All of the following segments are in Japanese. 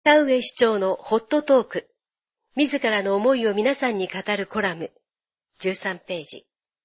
田上市長のホットトーク。自らの思いを皆さんに語るコラム。13ページ。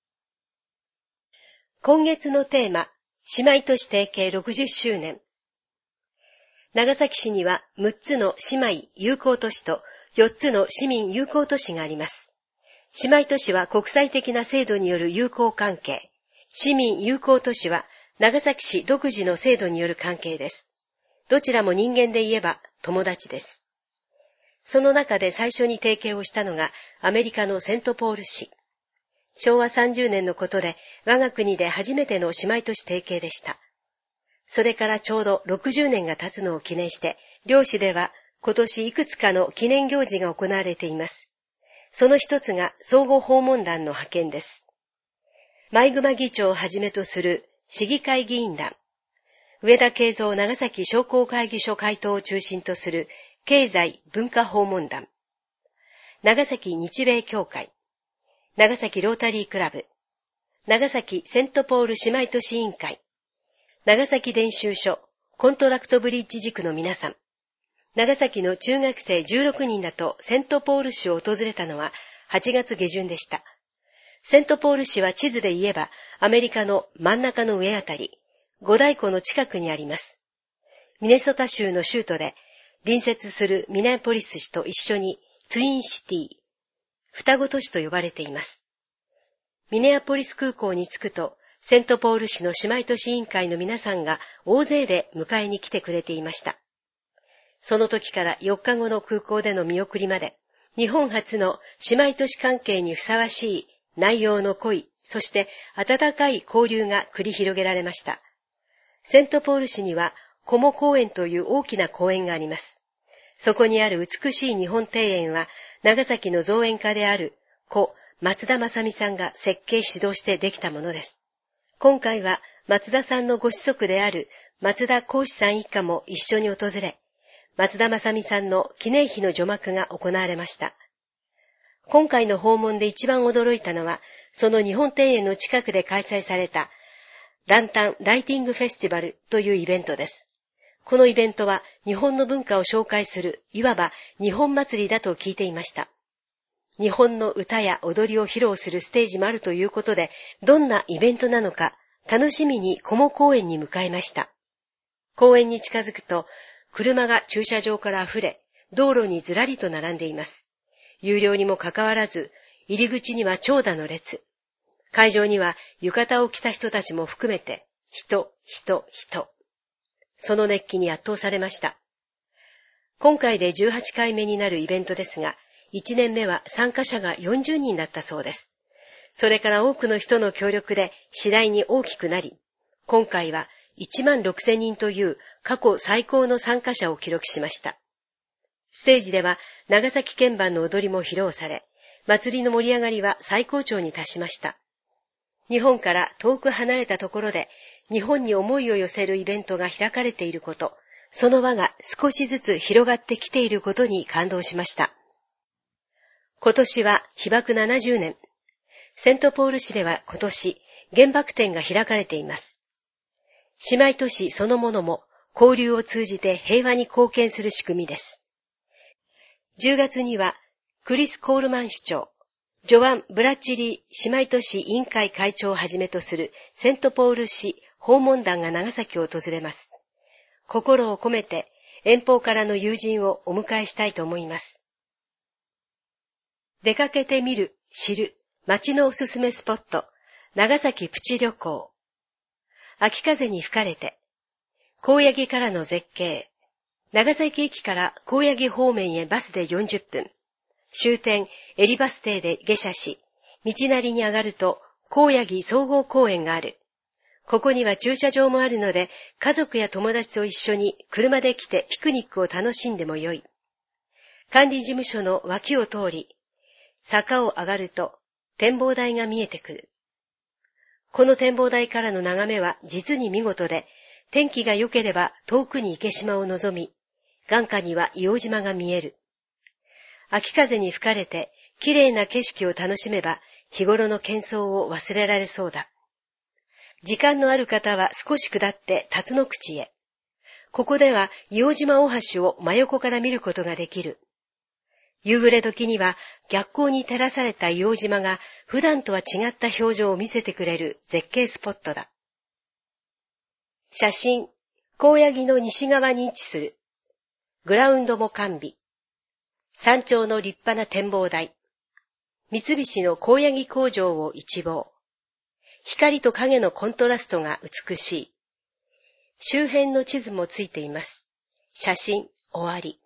今月のテーマ、姉妹都市提携60周年。長崎市には6つの姉妹友好都市と4つの市民友好都市があります。姉妹都市は国際的な制度による友好関係。市民友好都市は長崎市独自の制度による関係です。どちらも人間で言えば友達です。その中で最初に提携をしたのがアメリカのセントポール市。昭和30年のことで我が国で初めての姉妹都市提携でした。それからちょうど60年が経つのを記念して、両市では今年いくつかの記念行事が行われています。その一つが相互訪問団の派遣です。前熊議長をはじめとする市議会議員団、上田敬三長崎商工会議所会頭を中心とする経済文化訪問団、長崎日米協会、長崎ロータリークラブ、長崎セントポール姉妹都市委員会、長崎伝習所コントラクトブリッジ塾の皆さん、長崎の中学生16人らとセントポール市を訪れたのは8月下旬でした。セントポール市は地図で言えばアメリカの真ん中の上あたり、五大湖の近くにあります。ミネソタ州の州都で隣接するミネアポリス市と一緒にツインシティ、双子都市と呼ばれています。ミネアポリス空港に着くと、セントポール市の姉妹都市委員会の皆さんが大勢で迎えに来てくれていました。その時から4日後の空港での見送りまで、日本初の姉妹都市関係にふさわしい内容の濃い、そして温かい交流が繰り広げられました。セントポール市にはコモ公園という大きな公園があります。そこにある美しい日本庭園は長崎の造園家である故松田正美さんが設計指導してできたものです。今回は松田さんのご子息である松田幸志さん一家も一緒に訪れ、松田正美さんの記念碑の除幕が行われました。今回の訪問で一番驚いたのは、その日本庭園の近くで開催されたランタンライティングフェスティバルというイベントです。このイベントは日本の文化を紹介する、いわば日本祭りだと聞いていました。日本の歌や踊りを披露するステージもあるということで、どんなイベントなのか楽しみにコモ公園に向かいました。公園に近づくと、車が駐車場から溢れ、道路にずらりと並んでいます。有料にもかかわらず、入り口には長蛇の列。会場には浴衣を着た人たちも含めて、人。その熱気に圧倒されました。今回で18回目になるイベントですが、1年目は参加者が40人だったそうです。それから多くの人の協力で次第に大きくなり、今回は16,000人という過去最高の参加者を記録しました。ステージでは長崎鍵盤の踊りも披露され、祭りの盛り上がりは最高潮に達しました。日本から遠く離れたところで日本に思いを寄せるイベントが開かれていること、その輪が少しずつ広がってきていることに感動しました。今年は被爆70年。セントポール市では今年原爆展が開かれています。姉妹都市そのものも交流を通じて平和に貢献する仕組みです。10月にはクリス・コールマン市長、ジョアン・ブラッチリー姉妹都市委員会会長をはじめとするセントポール市訪問団が長崎を訪れます。心を込めて遠方からの友人をお迎えしたいと思います。出かけてみる、知る、街のおすすめスポット、長崎プチ旅行。秋風に吹かれて、高野木からの絶景。長崎駅から高野木方面へバスで40分。終点、襟バス停で下車し、道なりに上がると、高野木総合公園がある。ここには駐車場もあるので、家族や友達と一緒に車で来てピクニックを楽しんでもよい。管理事務所の脇を通り、坂を上がると展望台が見えてくる。この展望台からの眺めは実に見事で、天気が良ければ遠くに池島を望み、眼下には硫黄島が見える。秋風に吹かれて綺麗な景色を楽しめば日頃の喧騒を忘れられそうだ。時間のある方は少し下って辰野口へ。 ここでは硫黄島大橋を真横から見ることができる。夕暮れ時には逆光に照らされた硫黄島が普段とは違った表情を見せてくれる絶景スポットだ。写真、高野木の西側に位置する。グラウンドも完備。山頂の立派な展望台。三菱の高野木工場を一望。光と影のコントラストが美しい。周辺の地図もついています。写真終わり。